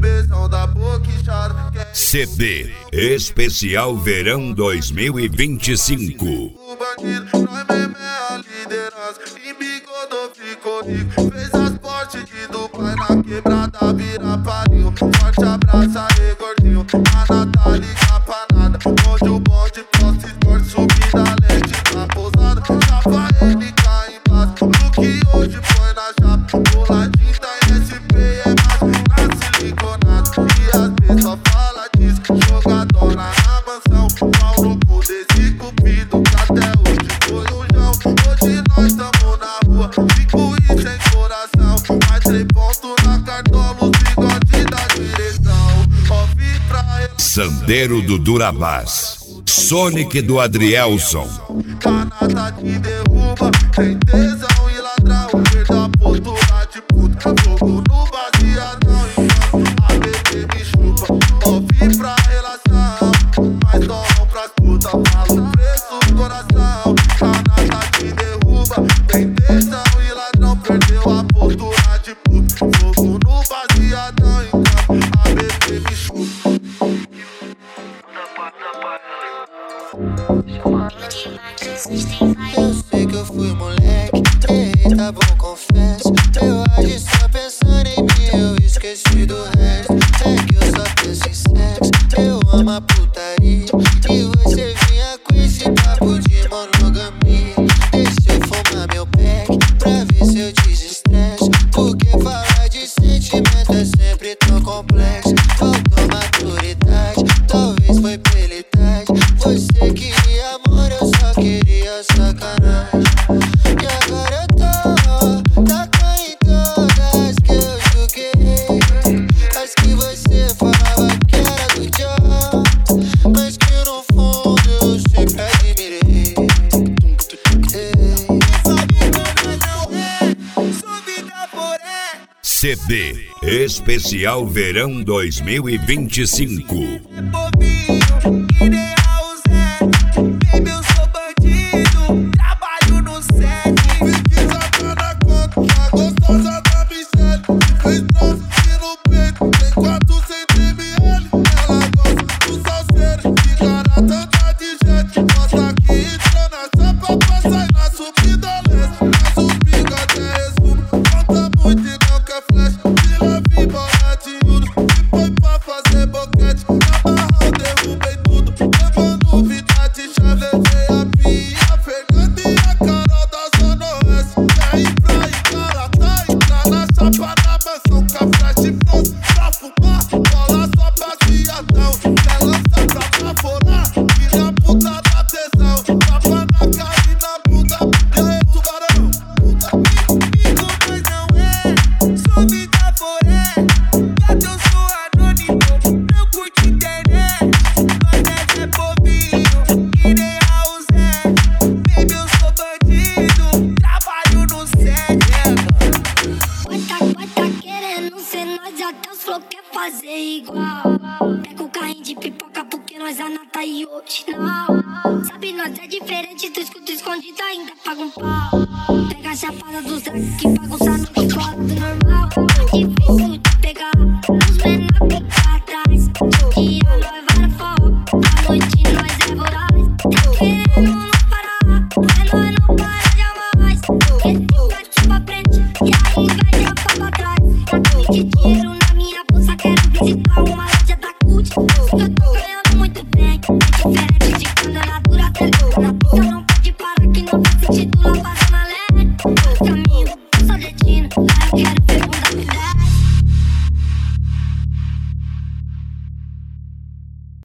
bebezão da boca inchada. CD Especial Verão 2025. O bandido, nós mesmo é a liderança. Embigodou, ficou rico. Fez as portes de Dubai na quebrada, vira palinho. Forte abraço aí, gordinho. A Natália Capanada, onde o bonde posta esporte, subida leste na pousada. Chapa ele cai em paz, no que hoje põe na chapa. Boladinho tá em SP, é mais na siliconada. E às vezes só fala disso, jogadora na mansão. Pau no cu desse cupido, que até hoje foi um jão. Hoje nós tamo na rua, fico e sem coração. Mais 3 pontos na cartola, os bigode da direção. Ouvi pra ele. Sandeiro do Durabás, Sonic do Adrielson. Canada te derruba, sem tesão e ladrão. Perda a postura de puta, fogo no baseadão. Enquanto a bebê me chupa, ouvi pra relação. Mas torram pras putas, falo preço do coração. Canada te derruba, sem tesão e ladrão. Perdeu a postura de puta, fogo no baseadão. Enquanto a bebê me chupa. Eu sei que eu fui moleque, tá bom, confesso. Eu agi só pensando em mim, eu esqueci do resto. É que eu só penso em sexo, eu amo a putaria. E você vinha com esse papo de monogamia. Deixa eu fumar meu pack, pra ver se eu desestresso. Porque falar de sentimento é sempre tão complexo. Faltou maturidade, talvez foi pela idade. Você queria amor, eu só queria sacanagem. E agora eu tô taca em todas que eu joguei. As que você falava que era do John, mas que no fundo eu sempre admirei. CD Especial Verão 2025. Bobinho, que nem Raul Zé. Baby, eu sou bandido, trabalho no set. Fique sacando a conta, a gostosa da Michelle. Se fez troço no peito, tem 400 ml. Ela gosta do salseiro, de garota anda de jet. Mostra que entrou na chapa pra sair na subida leste. Mas os bigode é resumo, conta muito e não quer flash. Tira vi bola de ouro, e foi pra fazer boquete. Na barra eu derrubei tudo, levando vida de chave. Levei a Pia, a Fernanda e a Carol da Zona Oeste. Quer ir pra Icará, entrar na chapa da mansão. Com a flash pronto pra fumar, bola só baseadão. Quer lançar pra baforar, filha puta da tesão. Tapa na cara e na bunda, e aí tubarão. Comigo nós não é, sou vida foré. Quando eu sou anônimo, não curte internet. Nós é bobinho, que nem Raul Zé. Baby, eu sou bandido, trabalho no set. Tá querendo ser nós, até os flow quer fazer igual. Pega o carrinho de pipoca porque nós a nata e hoje não. Sabe, nós é diferente, tu escuta escondido ainda paga um pau. Pega a chapada do Zé que bagunça no escola do normal. É difícil de pegar os menor ficar atrás. Dia nós vai no fogo, à noite nós é voraz. Tá querendo não parar, mas nós não para jamais. Esse bate pra frente e aí vai jogar pra trás. Tá de dinheiro na minha bolsa, quero visitar uma loja da Gucci. Eu tô ganhando muito bem, é diferente de quando era dura. Na pista não pode parar que não faz sentido lá passando a lente.